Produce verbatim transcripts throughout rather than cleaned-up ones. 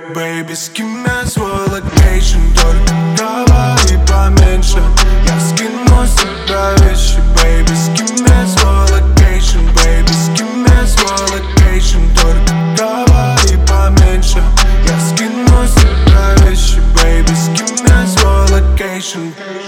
Baby, скинь мне свой локейшн, только говори поменьше. Я скину с тебя вещи. Baby, скинь мне свой локейшн. Baby, скинь мне свой локейшн, только говори поменьше. Я скину с тебя вещи. Baby, скинь мне свой локейшн.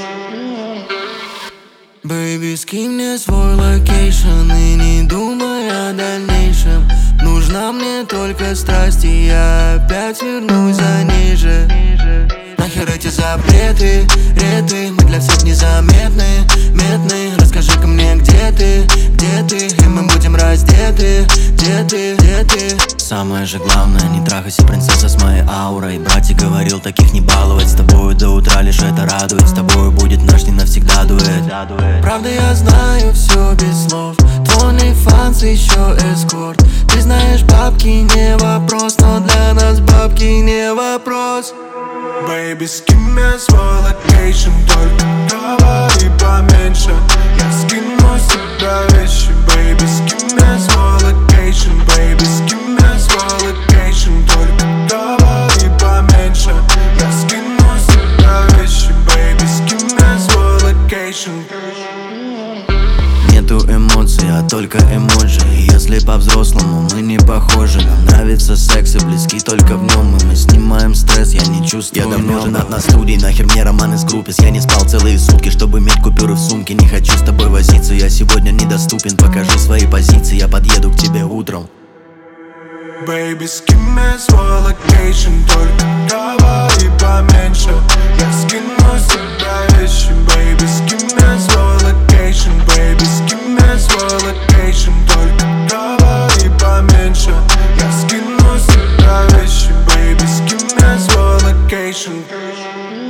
Baby, скинь мне свой локейшн и не думай о дальнейшем. Нужна мне только страсть, и я опять вернусь за ней же. Нахер эти запреты, реты, мы для всех незаметны, медны. Расскажи-ка мне, где ты, где ты, и мы будем раздеты, где ты, где ты. Самое же главное, не трахайся, принцесса, с моей аурой. Братик говорил, таких не баловать. С тобою до утра лишь это радует. С тобою будет наш не навсегда дуэт. Правда, я знаю все без слов. Твой фанс еще эскорт. Ты знаешь, бабки не вопрос, но для нас бабки не вопрос. Baby, скинь мне свой локейшн, только говори поменьше. Я скину с тебя вещи. Baby, скинь мне свой локейшн. Baby, скинь мне свой локейшн, только говори поменьше. Я скину с тебя вещи. Baby, скинь мне свой локейшн. Нету эмоций, а только эмоджи. Если по-взрослому мы не похожи. Нам нравится секс и близки только в нем. И мы снимаем стресс, я не чувствую. Я давно женат на студии, нахер мне романы с группис. Я не спал целые сутки, чтобы иметь купюры в сумке. Не хочу с тобой возиться, я сегодня недоступен. Покажи свои позиции, я подъеду к тебе утром. Baby, скинь мне свой локейшн, только говори поменьше. Я скину с тебя вещи. Baby, скинь мне свой локейшн. Baby, скинь мне свой локейшн, только говори поменьше. Я скину с тебя вещи. Baby, скинь мне свой локейшн.